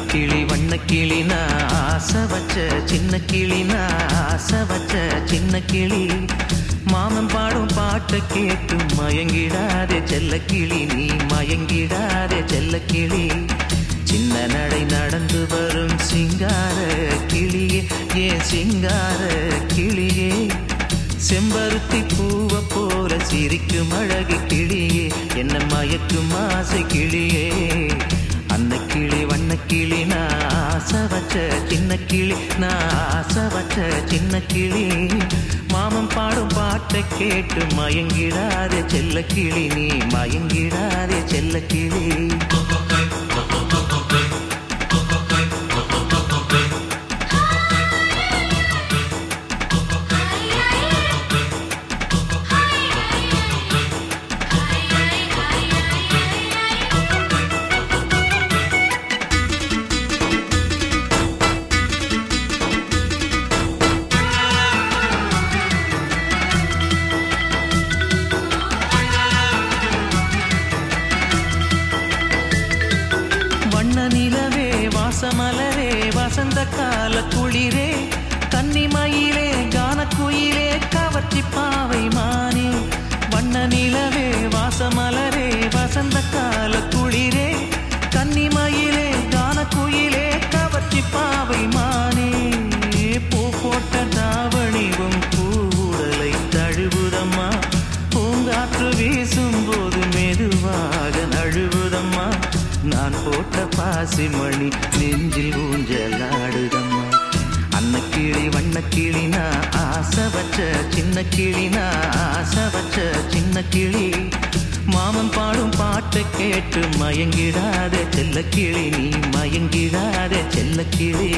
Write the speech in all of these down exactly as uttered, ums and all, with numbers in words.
கிளி வண்ண கிளி நான் ஆசை வச்ச சின்ன கிளி நான் ஆசை வச்ச சின்ன கிளி மாமன் பாடும் பாட்டை கேட்டு மயங்கிடாதே செல்ல கிளி நீ மயங்கிடாதே செல்ல கிளி சின்ன நடை நடந்து வரும் சிங்கார கிளியே ஏன் சிங்கார கிளியே செம்பருத்தி பூவை போல சிரிக்கும் அழகு கிளியே என்ன மயக்கும் ஆசை கிளியே அன்ன கிளி வண்ண கிளி நான் ஆசை வச்ச சின்ன கிளி நான் ஆசை வச்ச சின்ன கிளி மாமன் பாடும் பாட்டை கேட்டு மயங்கிடாதே செல்ல கிளி நீ மயங்கிடாதே செல்ல கிளி நிலவே வாசமலரே வசந்த கால குளிரே கன்னிமயிலே கானக்குயிலே கவர்ச்சி பாவை மானே வண்ண நிலவே வாசமலரே வசந்த கால குளிரே கன்னிமயிலே கானக்குயிலே கவர்ச்சி பாவை மானே பூ போட்ட தாவணிவும் பூவுடலை தழுவுதம்மா பூங்காற்று வீசும் போது மெதுவாக நழுவுதம்மா நான் போட்ட பாசி மணி நெஞ்சில் ஊஞ்சலாடுதம்மா அன்ன கிளி வண்ண கிளி நான் ஆசை வச்ச சின்ன கிளி நான் ஆசை வச்ச சின்ன கிளி மாமன் பாடும் பாட்டை கேட்டு மயங்கிடாதே செல்ல கிளி நீ மயங்கிடாதே செல்ல கிளி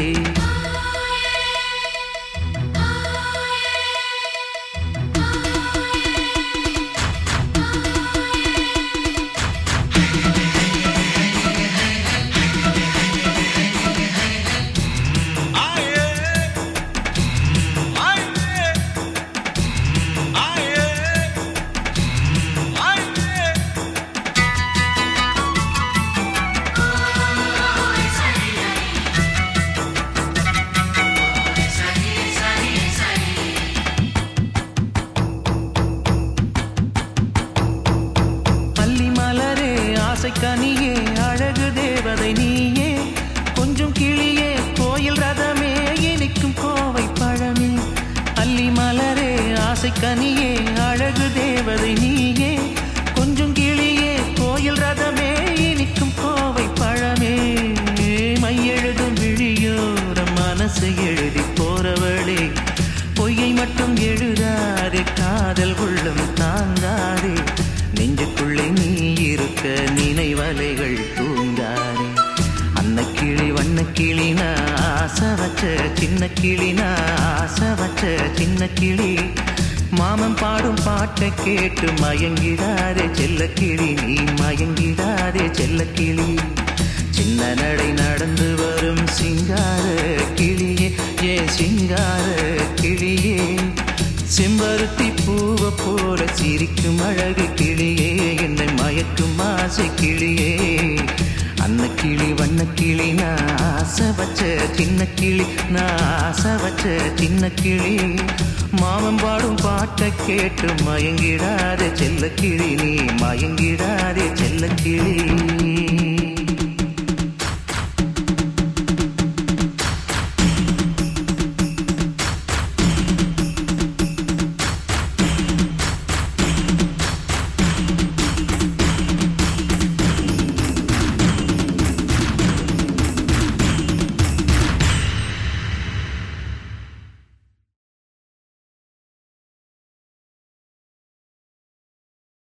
கனியே அழகு தேவதை நீயே கொஞ்சம் கிளியே கோயில் ரதமே இனிக்கும் கோவை பழமே அல்லி மலரே ஆசை கனியே அழகு தேவதை நீயே கொஞ்சம் கிளியே கோயில் ரதமே இனிக்கும் கோவை பழமே மையெழுதும் விழியோர மனசு எழுதி போறவளே பொய்யை மட்டும் எழுதாதே காதல் உள்ளம் தாங்காதே நெஞ்சுக்குள்ளே நீ இருக்க நினைவலைகள் தூங்காதே அன்ன கிளி வண்ண கிளி நான் ஆசை வச்ச சின்ன கிளி நான் ஆசை வச்ச சின்ன கிளி மாமன் பாடும் பாட்டை கேட்டு மயங்கிடாதே செல்ல கிளி நீ மயங்கிடாதே செல்ல கிளி சின்ன நடை நடந்து வரும் சிங்கார கிளியே ஏ சிங்கார கிளியே செம்பருத்தி பூவை போல சிரிக்கும் அழகு கிளியே என்னை மயக்கும் ஆசை கிளியே அன்ன கிளி வண்ண கிளி நான் ஆசை வச்ச சின்ன கிளி நான் ஆசை வச்ச சின்ன கிளி மாமன் பாடும் பாட்டை கேட்டு மயங்கிடாதே செல்ல கிளி நீ மயங்கிடாதே செல்ல கிளி